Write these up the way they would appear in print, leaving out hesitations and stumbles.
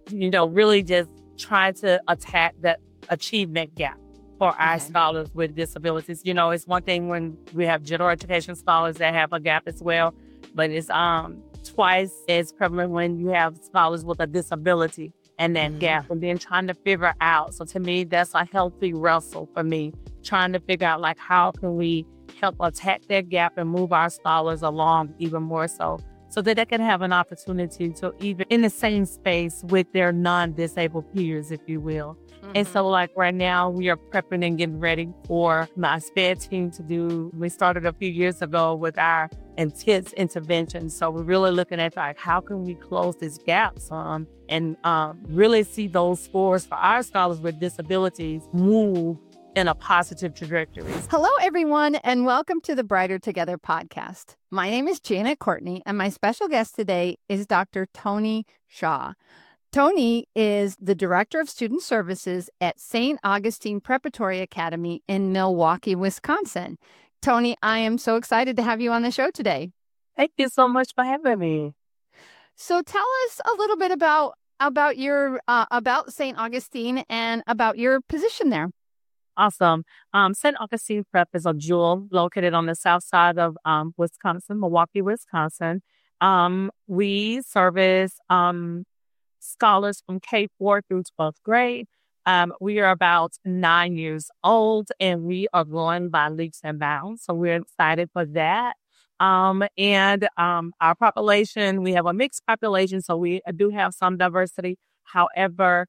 really just trying to attack that achievement gap for our scholars with disabilities. It's one thing when we have general education scholars that have a gap as well, but it's twice as prevalent when you have scholars with a disability and that gap, and then trying to figure out. So to me, that's a healthy wrestle for me, trying to figure out how can we help attack that gap and move our scholars along even more so that they can have an opportunity to even in the same space with their non-disabled peers, if you will. And so right now we are prepping and getting ready for my SPED team we started a few years ago with our intense intervention. So we're really looking at how can we close this gap and really see those scores for our scholars with disabilities move in a positive trajectory. Hello, everyone, and welcome to the Brighter Together podcast. My name is Janet Courtney, and my special guest today is Dr. Tony Shaw. Tony is the Director of Student Services at St. Augustine Preparatory Academy in Milwaukee, Wisconsin. Tony, I am so excited to have you on the show today. Thank you so much for having me. So tell us a little bit about your about St. Augustine and about your position there. Awesome. St. Augustine Prep is a jewel located on the south side of Wisconsin, Milwaukee, Wisconsin. We service scholars from K-4 through 12th grade. We are about 9 years old, and we are growing by leaps and bounds. So we're excited for that. And our population, we have a mixed population, so we do have some diversity. However,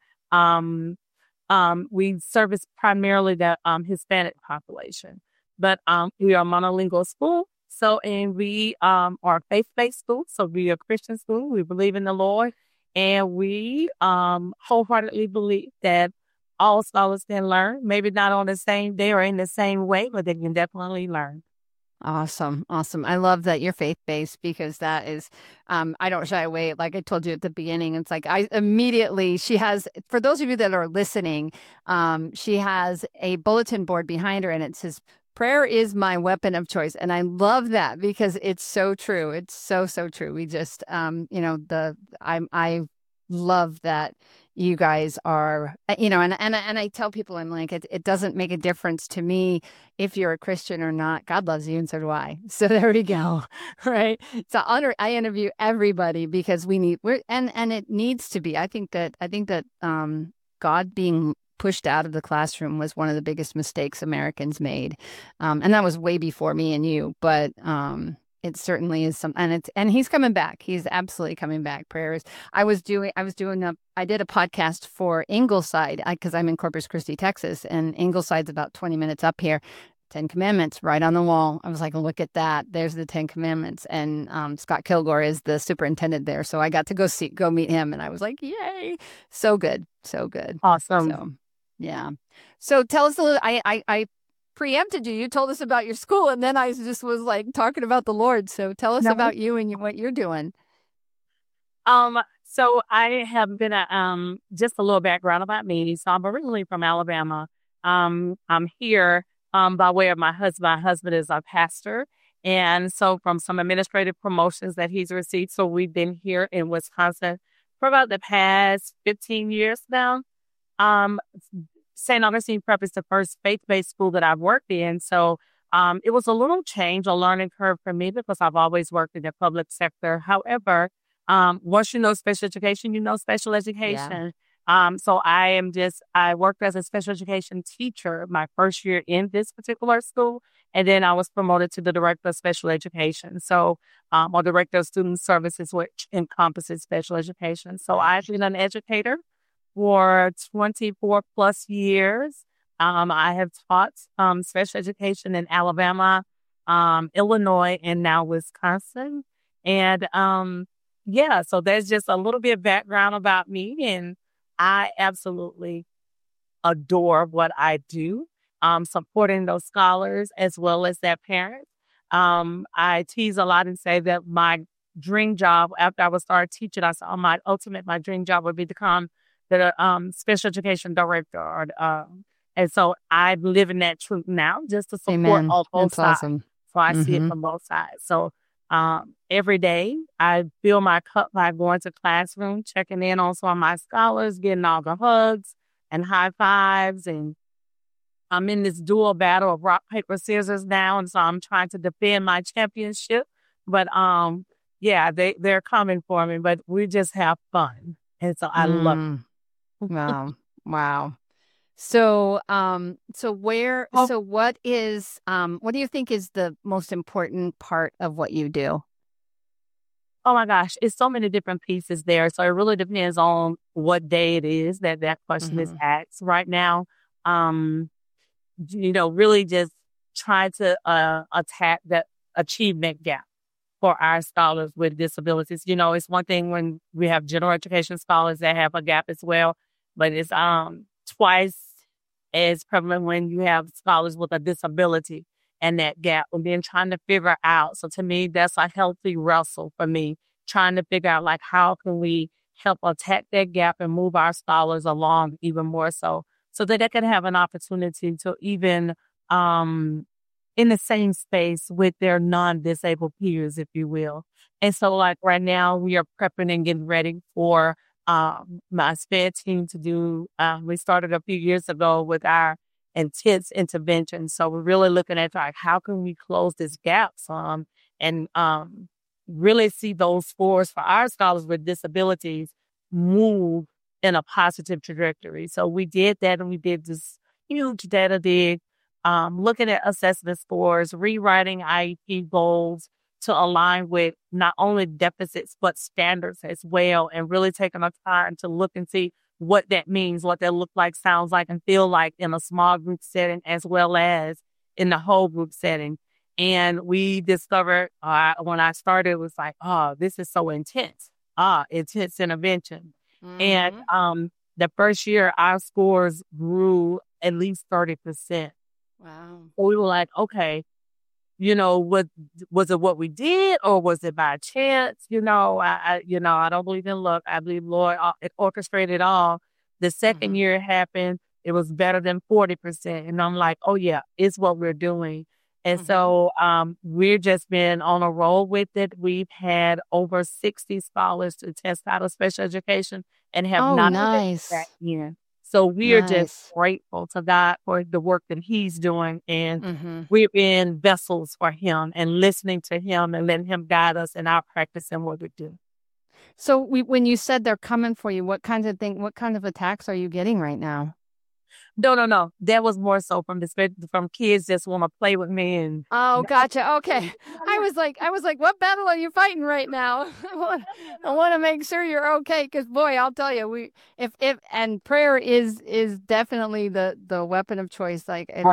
we service primarily the Hispanic population. But we are a monolingual school. And we are a faith-based school. So we are a Christian school. We believe in the Lord. And we wholeheartedly believe that all scholars can learn, maybe not on the same day or in the same way, but they can definitely learn. Awesome. I love that you're faith-based, because that is, I don't shy away. Like I told you at the beginning, it's she has, for those of you that are listening, she has a bulletin board behind her and it says, "Prayer is my weapon of choice." And I love that because it's so true. It's so true. We just, I love that you guys are, and I tell people, I'm like, it doesn't make a difference to me if you're a Christian or not. God loves you, and so do I. So there we go. Right. So I interview everybody because and it needs to be. I think that God being pushed out of the classroom was one of the biggest mistakes Americans made. And that was way before me and you, but it certainly is and he's coming back. He's absolutely coming back. Prayers. I did a podcast for Ingleside because I'm in Corpus Christi, Texas, and Ingleside's about 20 minutes up here. 10 Commandments right on the wall. I was like, look at that. There's the 10 Commandments. And Scott Kilgore is the superintendent there. So I got to go meet him. And I was like, yay. So good. So good. Awesome. So, yeah. So tell us a little, I preempted you. You told us about your school, and then I just was like talking about the Lord. So tell us about you and what you're doing. So I have been just a little background about me. So I'm originally from Alabama. I'm here by way of my husband. My husband is a pastor. And so from some administrative promotions that he's received. So we've been here in Wisconsin for about the past 15 years now. St. Augustine Prep is the first faith-based school that I've worked in. So it was a little change, a learning curve for me because I've always worked in the public sector. However, once you know special education, you know special education. Yeah. So I worked as a special education teacher my first year in this particular school. And then I was promoted to the director of special education. So, or director of student services, which encompasses special education. So I've been an educator for 24 plus years. I have taught special education in Alabama, Illinois, and now Wisconsin. And so there's just a little bit of background about me, and I absolutely adore what I do, supporting those scholars as well as their parents. I tease a lot and say that my dream job after I was started teaching, I said, my dream job would be to become the special education director. And so I live in that truth now just to support all both sides. Awesome. So I see it from both sides. So every day. I fill my cup by going to classroom, checking in on some of my scholars, getting all the hugs and high fives. And I'm in this dual battle of rock, paper, scissors now. And so I'm trying to defend my championship. But yeah, they're coming for me, but we just have fun. And so I love it. Wow. Wow. So, what do you think is the most important part of what you do? Oh my gosh, it's so many different pieces there. So it really depends on what day it is that question is asked. Right now, really just trying to attack that achievement gap for our scholars with disabilities. It's one thing when we have general education scholars that have a gap as well, but it's twice as prevalent when you have scholars with a disability and that gap, and then trying to figure out. So to me, that's a healthy wrestle for me, trying to figure out like how can we help attack that gap and move our scholars along even more so that they can have an opportunity to even in the same space with their non-disabled peers, if you will. And so like right now we are prepping and getting ready for my SPED team to do, we started a few years ago with our intense intervention. So we're really looking at like, how can we close this gap and really see those scores for our scholars with disabilities move in a positive trajectory. So we did that, and we did this huge data dig, looking at assessment scores, rewriting IEP goals to align with not only deficits, but standards as well, and really taking our time to look and see what that means, what that look like, sounds like, and feel like in a small group setting as well as in the whole group setting. And we discovered when I started, it was like, oh, this is so intense. Intense intervention. And the first year, our scores grew at least 30%. Wow. So we were like, okay, was it what we did, or was it by chance? I don't believe in luck. I believe Lord it orchestrated it all. The second year it happened, it was better than 40%. And I'm like, oh yeah, it's what we're doing. And so we've just been on a roll with it. We've had over 60 scholars to test out of special education and have not nice. back in. So we are just grateful to God for the work that He's doing. And we're in vessels for Him and listening to Him and letting Him guide us in our practice and what we do. So when you said they're coming for you, what kind of attacks are you getting right now? No. That was more so from kids just want to play with me and. Oh, gotcha. Okay. I was like, what battle are you fighting right now? I want to make sure you're okay, because boy, I'll tell you, and prayer is definitely the weapon of choice. Like, if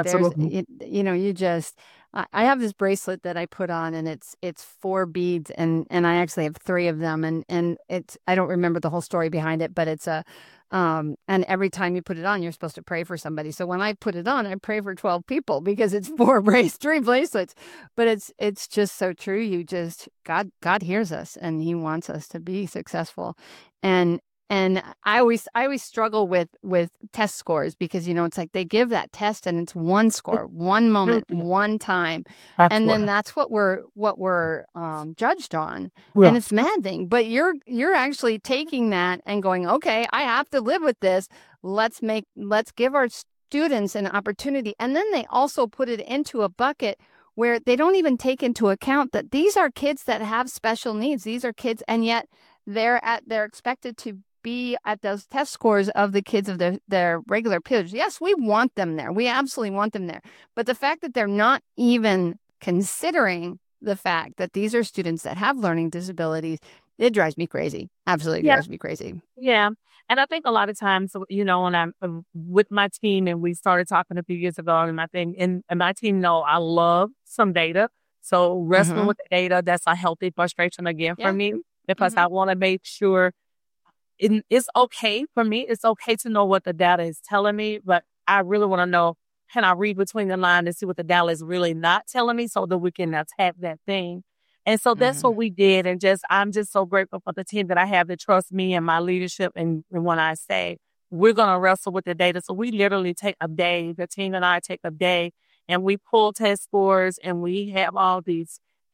I have this bracelet that I put on, and it's 4 beads, and I actually have 3 of them, and I don't remember the whole story behind it, but it's and every time you put it on, you're supposed to pray for somebody. So when I put it on, I pray for 12 people because it's 3 bracelets. But it's just so true. God hears us, and He wants us to be successful. And I always struggle with test scores, because it's like they give that test and it's one score, one moment, one time, and then that's what we're judged on, and it's maddening. But you're actually taking that and going, okay, I have to live with this. Let's give our students an opportunity, and then they also put it into a bucket where they don't even take into account that these are kids that have special needs. These are kids, and yet they're expected to be at those test scores of the kids of their regular peers. Yes, we want them there. We absolutely want them there. But the fact that they're not even considering the fact that these are students that have learning disabilities, it drives me crazy. Absolutely drives me crazy. Yeah. And I think a lot of times, when I'm with my team, and we started talking a few years ago, and my team know I love some data. So wrestling with the data, that's a healthy frustration again for me, because I want to make sure it's okay for me. It's okay to know what the data is telling me, but I really want to know, can I read between the lines and see what the data is really not telling me, so that we can attack that thing. And so that's what we did. And I'm just so grateful for the team that I have that trust me and my leadership. And when I say we're going to wrestle with the data, so we literally take a day, the team and I take a day, and we pull test scores, and we have all these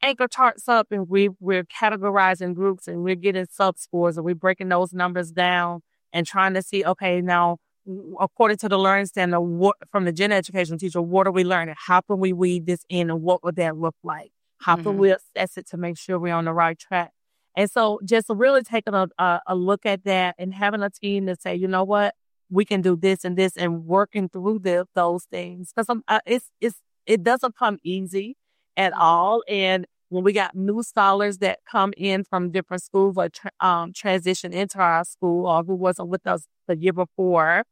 anchor charts up and we're categorizing groups and we're getting sub scores and we're breaking those numbers down and trying to see, okay, now according to the learning standard, what from the gen education teacher, what are we learning? How can we weave this in and what would that look like? How can Mm-hmm. we assess it to make sure we're on the right track? And so just really taking a look at that and having a team to say, you know what, we can do this and working through those things. Because it doesn't come easy at all. And when we got new scholars that come in from different schools or transition into our school or who wasn't with us the year before,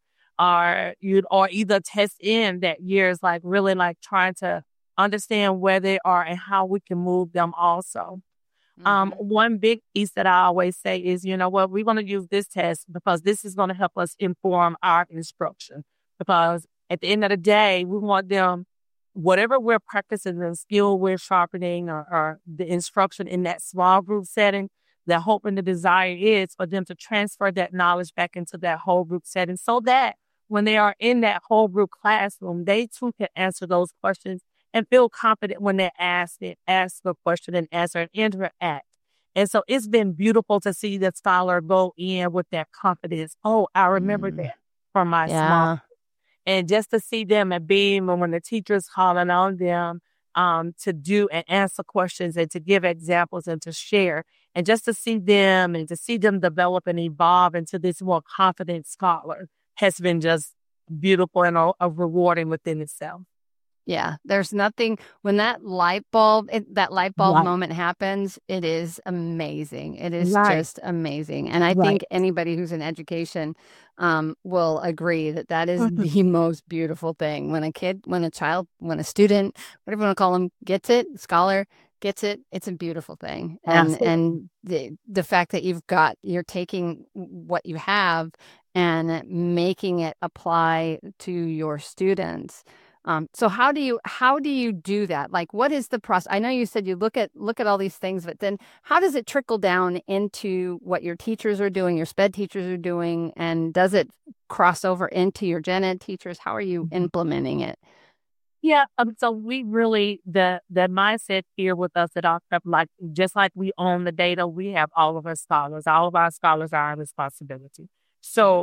or either test in that year is like really like trying to understand where they are and how we can move them also. Mm-hmm. One big piece that I always say is, you know what, we're going to use this test because this is going to help us inform our instruction. Because at the end of the day, we want them, whatever we're practicing, the skill we're sharpening or the instruction in that small group setting, the hope and the desire is for them to transfer that knowledge back into that whole group setting so that when they are in that whole group classroom, they too can answer those questions and feel confident when they're asked a question and answer and interact. And so it's been beautiful to see the scholar go in with that confidence. Oh, I remember Mm. that from my small. Yeah. And just to see them and being when the teacher's calling on them to do and answer questions and to give examples and to share. And just to see them and to see them develop and evolve into this more confident scholar has been just beautiful and a rewarding within itself. Yeah, there's nothing when that light bulb Right. moment happens, it is amazing. It is Right. just amazing. And I Right. think anybody who's in education will agree that that is Mhm. the most beautiful thing. When a child, when a student, whatever you want to call them, gets it, scholar gets it, it's a beautiful thing. Absolutely. And the fact that you're taking what you have and making it apply to your students. So how do you do that? Like, what is the process? I know you said you look at all these things, but then how does it trickle down into what your teachers are doing, your sped teachers are doing, and does it cross over into your gen ed teachers? How are you Mhm. implementing it? Yeah, so we really the mindset here with us at our prep, like just like we own the data, we have all of our scholars. All of our scholars are our responsibility. Mhm. So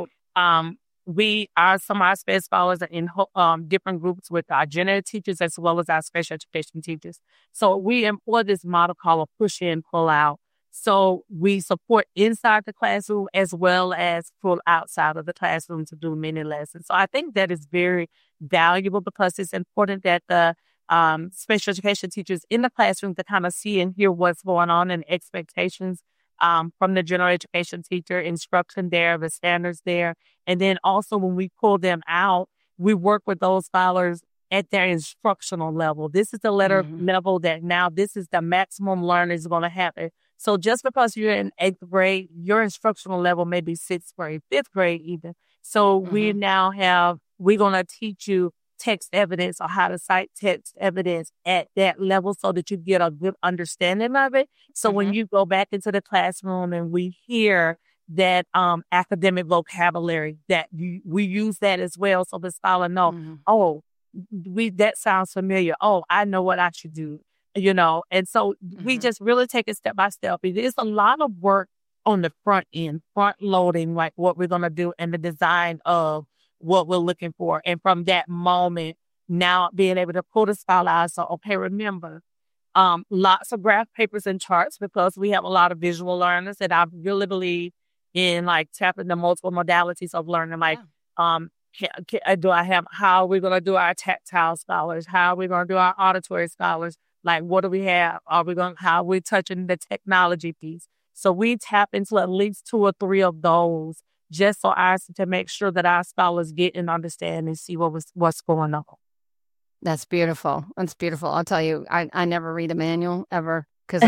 we are some of our sped scholars are in different groups with our general teachers as well as our special education teachers. So we employ this model called a push in, pull out. So we support inside the classroom as well as pull outside of the classroom to do many lessons. So I think that is very valuable because it's important that the special education teachers in the classroom to kind of see and hear what's going on and expectations from the general education teacher, instruction there, the standards there. And then also when we pull them out, we work with those scholars at their instructional level. This is the letter Mhm. level that now this is the maximum learning is going to happen. So just because you're in eighth grade, your instructional level may be sixth grade, fifth grade even. So Mhm. we're going to teach you text evidence or how to cite text evidence at that level so that you get a good understanding of it. So when Mhm. you go back into the classroom and we hear that academic vocabulary we use that as well. So the scholar know, Mhm. oh, that sounds familiar. Oh, I know what I should do, and so we Mhm. just really take it step by step. It is a lot of work on the front end, front loading, like what we're going to do and the design of what we're looking for. And from that moment, now being able to pull the scholar out. So, okay, remember, lots of graph papers and charts because we have a lot of visual learners and I really believe in like tapping the multiple modalities of learning. Like, Yeah. how are we going to do our tactile scholars? How are we going to do our auditory scholars? Like, what do we have? How are we touching the technology piece? So we tap into at least two or three of those just so to make sure that our scholars get and understand and see what's going on. That's beautiful. That's beautiful. I'll tell you, I never read a manual ever because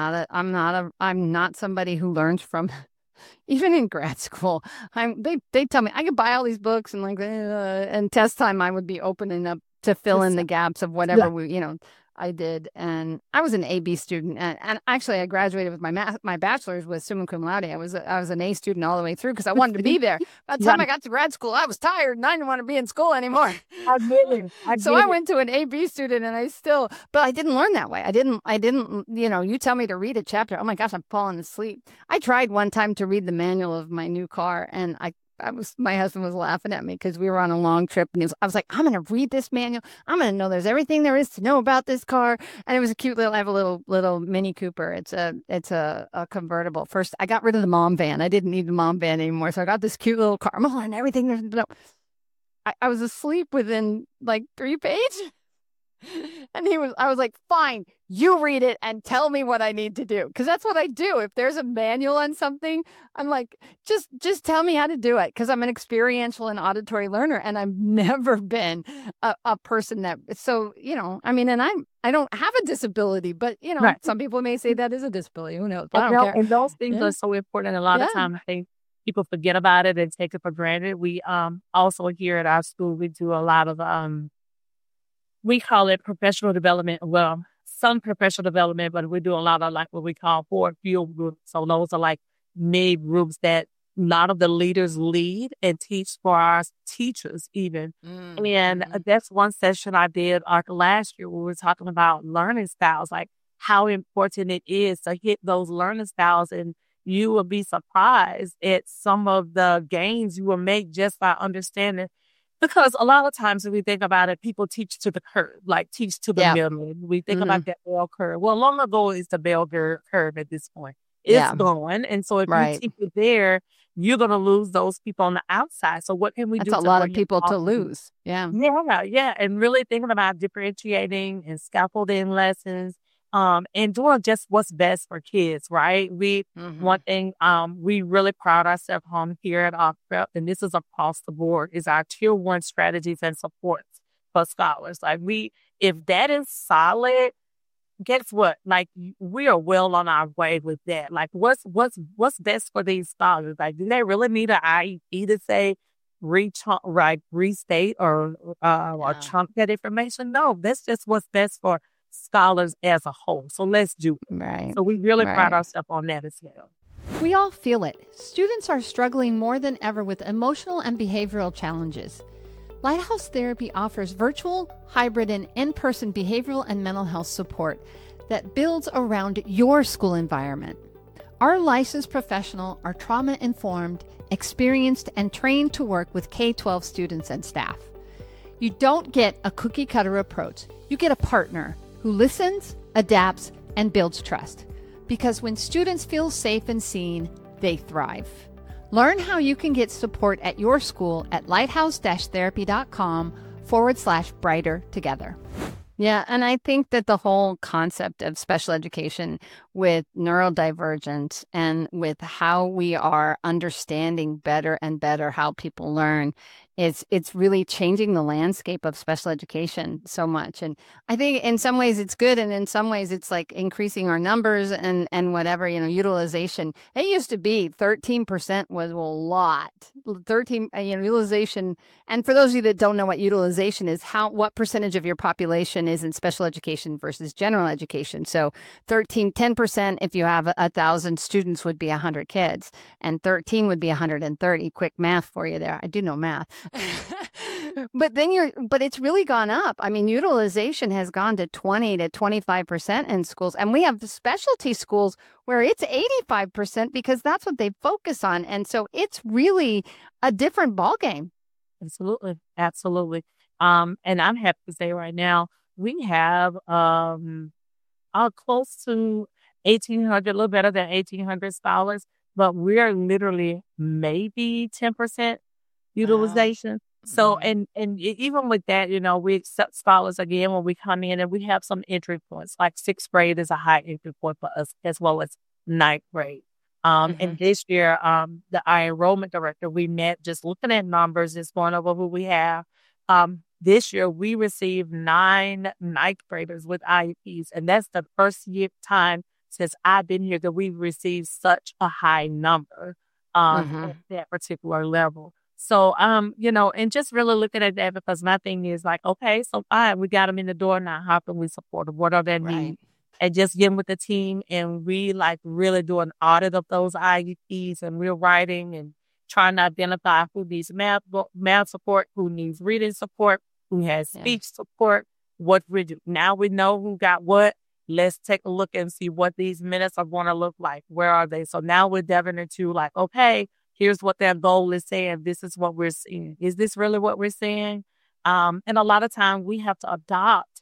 I'm not somebody who learns from even in grad school. They tell me I could buy all these books and and test time I would be opening up to fill in the gaps of whatever I did. And I was an AB student. And actually, I graduated with my bachelor's with summa cum laude. I was an A student all the way through because I wanted to be there. By the time I got to grad school, I was tired and I didn't want to be in school anymore. I get it. So I went to an AB student, and but I didn't learn that way. I didn't, you tell me to read a chapter. Oh my gosh, I'm falling asleep. I tried one time to read the manual of my new car, and my husband was laughing at me because we were on a long trip, and I was like, I'm going to read this manual. I'm going to know there's everything there is to know about this car. And it was a cute I have a little Mini Cooper. It's a convertible. First, I got rid of the mom van. I didn't need the mom van anymore. So I got this cute little car. I'm going to learn everything there's to know. I was asleep within like 3 pages. And I was like, fine, you read it and tell me what I need to do. Because that's what I do. If there's a manual on something, I'm like, just tell me how to do it. Because I'm an experiential and auditory learner. And I've never been a person that, so, I mean, and I don't have a disability, but, Right. Some people may say that is a disability. Who knows? But I don't care. And those things are so important. A lot of times I think people forget about it and take it for granted. We also here at our school, we do a lot of we call it professional development. Well, some professional development, but we do a lot of like what we call forward field groups. So those are like mini groups that a lot of the leaders lead and teach for our teachers even. And that's one session I did last year where we were talking about learning styles, like how important it is to hit those learning styles. And you will be surprised at some of the gains you will make just by understanding. Because a lot of times when we think about it, people teach to the curve, like teach to the middle. We think about that bell curve. Well, long ago is the bell curve at this point. It's gone. And so if you teach it there, you're going to lose those people on the outside. So what can we do? That's a lot of people to lose. Yeah. Yeah. And really thinking about differentiating and scaffolding lessons. And doing just what's best for kids, right? One thing, we really proud ourselves on here at OFPREP, and this is across the board, is our tier 1 strategies and supports for scholars. Like if that is solid, guess what? Like we are well on our way with that. Like what's best for these scholars? Like do they really need an IEP to say restate or chunk that information? No, that's just what's best for scholars as a whole. So let's do it. Right. So we really pride ourselves on that as well. We all feel it. Students are struggling more than ever with emotional and behavioral challenges. Lighthouse Therapy offers virtual, hybrid, and in-person behavioral and mental health support that builds around your school environment. Our licensed professionals are trauma-informed, experienced, and trained to work with K-12 students and staff. You don't get a cookie-cutter approach. You get a partner who listens, adapts, and builds trust. Because when students feel safe and seen, they thrive. Learn how you can get support at your school at lighthouse-therapy.com/brighter together. Yeah, and I think that the whole concept of special education with neurodivergence and with how we are understanding better and better how people learn it's really changing the landscape of special education so much. And I think in some ways it's good, and in some ways it's like increasing our numbers and whatever, utilization. It used to be 13% was a lot. 13 utilization. And for those of you that don't know what utilization is, what percentage of your population is in special education versus general education. So 10% if you have 1,000 students would be 100 kids, and 13 would be 130. Quick math for you there. I do know math. But it's really gone up. I mean, utilization has gone to 20 to 25% in schools. And we have the specialty schools where it's 85% because that's what they focus on. And so it's really a different ballgame. Absolutely. Absolutely. And I'm happy to say right now, we have close to 1,800, a little better than 1,800 scholars, but we're literally maybe 10% utilization. Wow. So, and even with that, we accept scholars again when we come in, and we have some entry points, like 6th grade is a high entry point for us, as well as 9th grade. And this year, our enrollment director, we met just looking at numbers, just going over who we have. This year, we received 9 9th graders with IEPs, and that's the first time since I've been here that we've received such a high number at that particular level. So, and just really looking at that because my thing is like, okay, so fine, we got them in the door now. How can we support them? What are their needs? Right. And just getting with the team and we like really do an audit of those IEPs and we're writing and trying to identify who needs math support, who needs reading support, who has Yeah. speech support, what we do. Now we know who got what. Let's take a look and see what these minutes are going to look like. Where are they? So now we're diving into like, okay, here's what their goal is saying. This is what we're seeing. Is this really what we're seeing? And a lot of times we have to adopt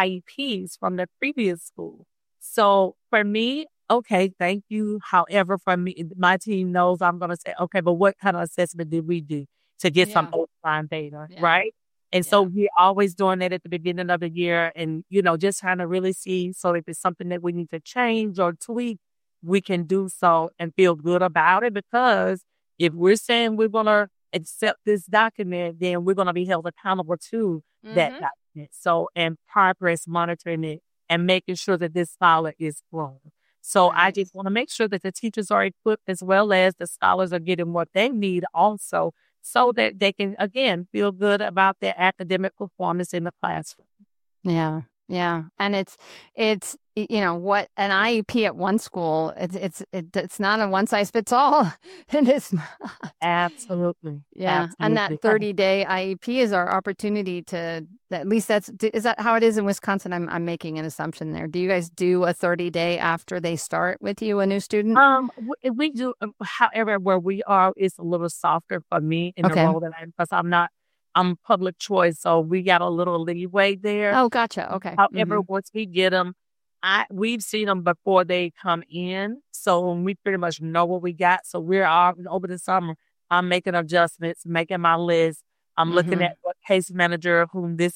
IEPs from the previous school. So for me, okay, thank you. However, for me, my team knows I'm going to say, okay, but what kind of assessment did we do to get some Yeah. baseline data, Yeah. right? And so Yeah. we're always doing that at the beginning of the year and, just trying to really see. So if it's something that we need to change or tweak, we can do so and feel good about it. Because if we're saying we're going to accept this document, then we're going to be held accountable to that Mhm. document. So, and progress monitoring it and making sure that this scholar is growing. So I Right. just want to make sure that the teachers are equipped as well as the scholars are getting what they need also so that they can, again, feel good about their academic performance in the classroom. Yeah. Yeah. And it's what an IEP at one school, it's not a one size fits all. It is not. Absolutely. Yeah. And that Absolutely. 30-day IEP is our opportunity to, at least is that how it is in Wisconsin? I'm making an assumption there. Do you guys do a 30-day after they start with you, a new student? We do, however, where we are, it's a little softer for me in the Okay. role that because I'm public choice, so we got a little leeway there. Oh, gotcha. Okay. However, once we get them, we've seen them before they come in, so we pretty much know what we got. So we're all over the summer. I'm making adjustments, making my list. I'm looking Mhm. at what case manager,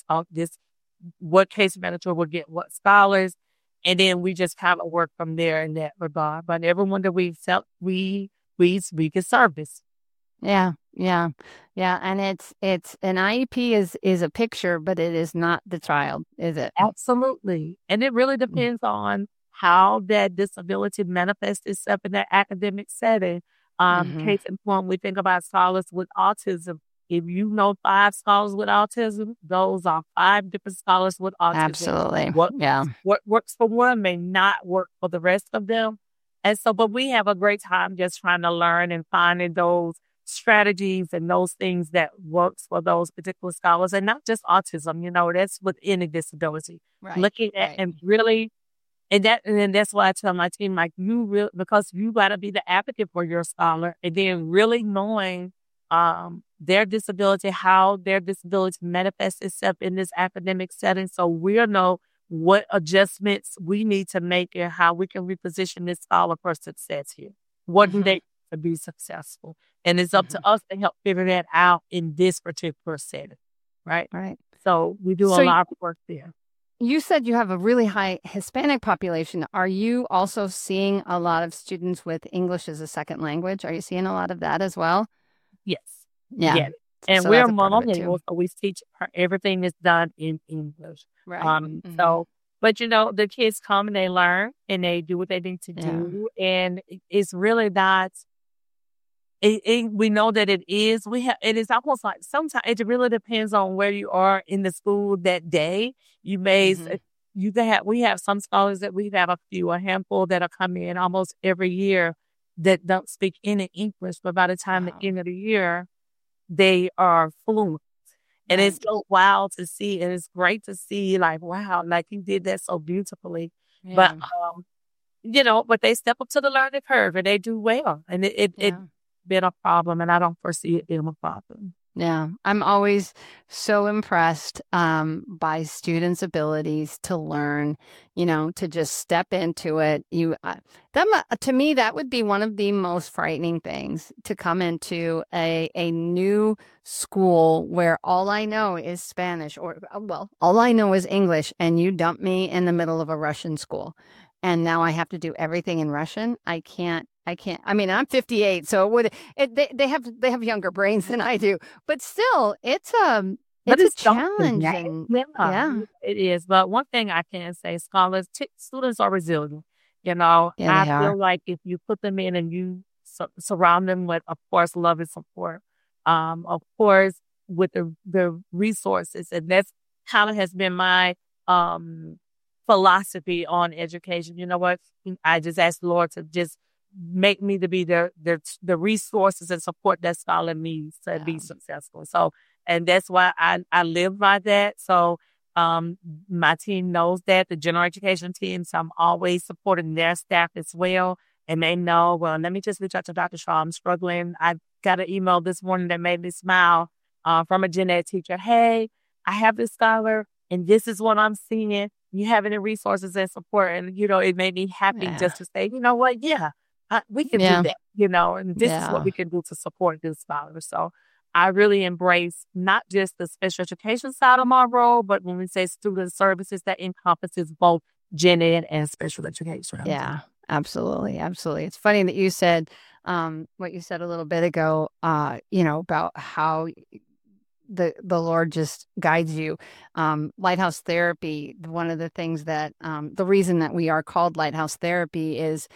what case manager will get what scholars, and then we just kind of work from there in that regard. But everyone that we accept, we can service. Yeah, yeah, yeah. And it's an IEP is a picture, but it is not the child, is it? Absolutely. And it really depends on how that disability manifests itself in that academic setting. Mm-hmm. Case in point, we think about scholars with autism. If you know 5 scholars with autism, those are 5 different scholars with autism. Absolutely. What Yeah. what works for one may not work for the rest of them. And so, but we have a great time just trying to learn and finding those strategies and those things that works for those particular scholars and not just autism, that's with any disability. Right. Looking at Right. and really, and then that's why I tell my team, like because you got to be the advocate for your scholar and then really knowing their disability, how their disability manifests itself in this academic setting. So we'll know what adjustments we need to make and how we can reposition this scholar for success here. What do Mm-hmm. they need to be successful? And it's up Mm-hmm. to us to help figure that out in this particular setting, right? Right. So we do a So lot of work there. you said you have a really high Hispanic population. Are you also seeing a lot of students with English as a second language? Are you seeing a lot of that as well? Yes. Yeah. Yes. And So we're that's a part of it monolingual, too. so we teach everything is done in English. Right. Mm-hmm. So, but the kids come and they learn and they do what they need to Yeah. do. And it's really not, we know that it is, it is almost like sometimes it really depends on where you are in the school that day. You may, Mhm. we have some scholars that we have a handful that are coming in almost every year that don't speak any English, but by the time the Wow. end of the year, they are fluent. And it's Right. so wild to see. And it's great to see, like, wow, like you did that so beautifully. But, Yeah. but they step up to the learning curve and they do well. And it Yeah. been a problem. And I don't foresee it being a problem. Yeah, I'm always so impressed by students' abilities to learn, to just step into it. To me, that would be one of the most frightening things to come into a new school where all I know is Spanish or, well, all I know is English, and you dump me in the middle of a Russian school. And now I have to do everything in Russian. I can't. I mean, I'm 58, so they have younger brains than I do, but still, it's But a it's something, right? challenging. Yeah, Yeah, it is. But one thing I can say, students are resilient. yeah, I they feel are. like if you put them in and you surround them with, of course, love and support, Of course, with the resources, and that's kind of has been my philosophy on education. You know what? I just ask the Lord to just make me to be the resources and support that scholar needs to be successful. So, and that's why I live by that. So, my team knows that, the general education team. So I'm always supporting their staff as well. And they know, well, let me just reach out to Dr. Shaw. I'm struggling. I got an email this morning that made me smile from a gen ed teacher. Hey, I have this scholar and this is what I'm seeing. You have any resources and support? And, you know, it made me happy just to say, you know what? Yeah, we can do that, you know, and this is what we can do to support this scholar. So I really embrace not just the special education side of my role, but when we say student services, that encompasses both gen ed and special education. Yeah, absolutely. Absolutely. It's funny that you said what you said a little bit ago, you know, about how the Lord just guides you. Lighthouse Therapy, one of the things that the reason that we are called Lighthouse Therapy is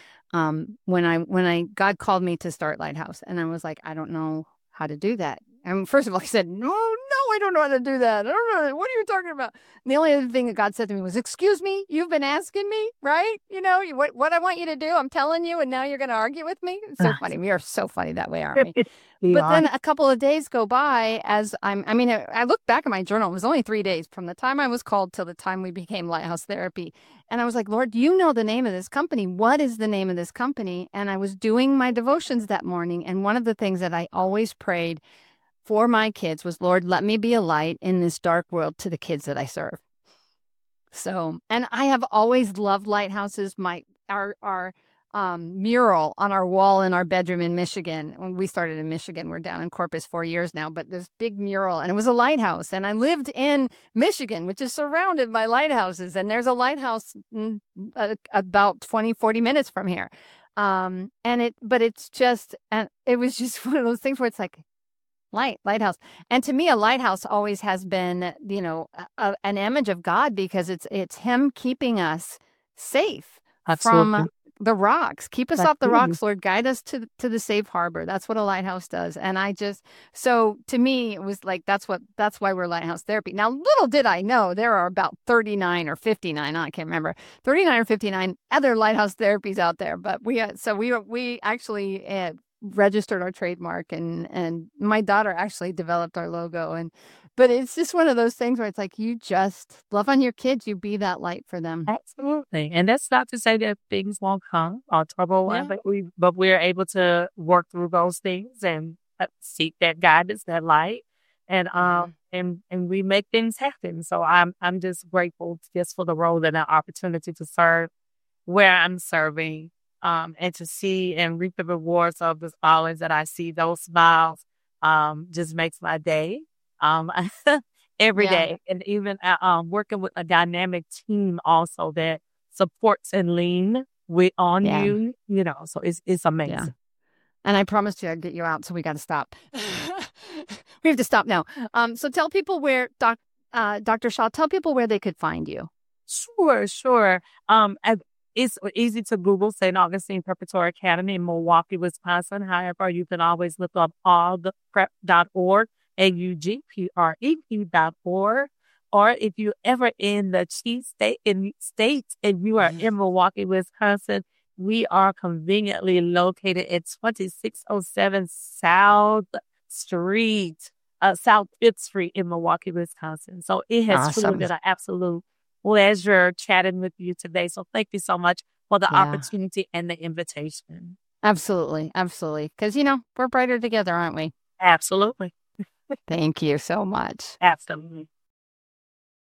when God called me to start Lighthouse, and I was like, I don't know how to do that. And first of all, he said, no, I don't know how to do that. I don't know. What are you talking about? And the only other thing that God said to me was, excuse me, you've been asking me, right? You know, what I want you to do, I'm telling you, and now you're going to argue with me? It's so funny. We are so funny that way, aren't we? But then a couple of days go by as I look back at my journal. It was only 3 days from the time I was called till the time we became Lighthouse Therapy. And I was like, Lord, you know the name of this company. What is the name of this company? And I was doing my devotions that morning. And one of the things that I always prayed for my kids was, Lord, let me be a light in this dark world to the kids that I serve. So, and I have always loved lighthouses. Our mural on our wall in our bedroom in Michigan. When we started in Michigan, we're down in Corpus 4 years now, but this big mural, and it was a lighthouse. And I lived in Michigan, which is surrounded by lighthouses. And there's a lighthouse about 20, 40 minutes from here. But it's just, and it was just one of those things where it's like, lighthouse. And to me, a lighthouse always has been, you know, an image of God, because it's him keeping us safe from the rocks. Keep us off the rocks, Lord. Guide us to the safe harbor. That's what a lighthouse does. And so to me, it was like, that's why we're Lighthouse Therapy. Now, little did I know there are about 39 or 59, I can't remember, 39 or 59 other Lighthouse Therapies out there. But we actually registered our trademark, and my daughter actually developed our logo. But it's just one of those things where it's like, you just love on your kids, you be that light for them. Absolutely. And that's not to say that things won't come or trouble, but we're able to work through those things and seek that guidance, that light, and we make things happen. So I'm just grateful just for the role and the opportunity to serve where I'm serving. And to see and reap the rewards of the scholars that I see, those smiles, just makes my day, every day. And even, working with a dynamic team also that supports and lean on you, you know, so it's amazing. Yeah. And I promised you I'd get you out, so we got to stop. We have to stop now. So tell people where, Dr. Shaw, tell people where they could find you. Sure. It's easy to Google St. Augustine Preparatory Academy in Milwaukee, Wisconsin. However, you can always look up augprep.org, AUGPREP.org. Or if you're ever in the Chief States and you are in Milwaukee, Wisconsin, we are conveniently located at 2607 South 5th Street in Milwaukee, Wisconsin. So it has truly been an absolute pleasure chatting with you today. So thank you so much for the opportunity and the invitation. Absolutely. Because, you know, we're brighter together, aren't we? Absolutely. Thank you so much. Absolutely.